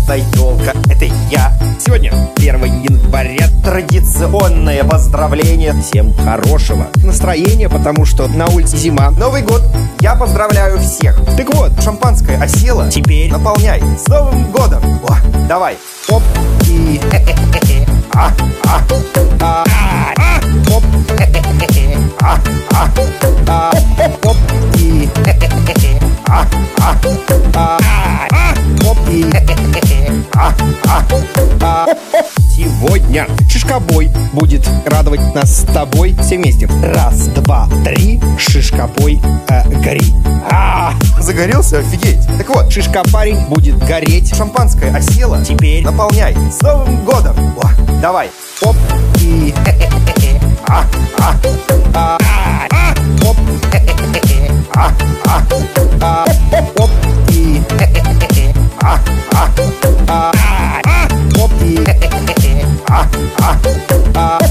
эта елка, это я. Сегодня 1 января, традиционное поздравление. Всем хорошего настроения, потому что на улице зима. Новый год, я поздравляю всех. Так вот, шампанское осело, теперь наполняй. С Новым годом! О, давай, оп, и оп, и оп, и сегодня шишкобой будет радовать нас с тобой все вместе. 1, 2, 3, шишкобой, гори. Загорелся? Офигеть. Так вот, шишкопарень будет гореть. Шампанское осело, теперь наполняй. С Новым годом! О, давай, оп, и оп, оп, и оп, и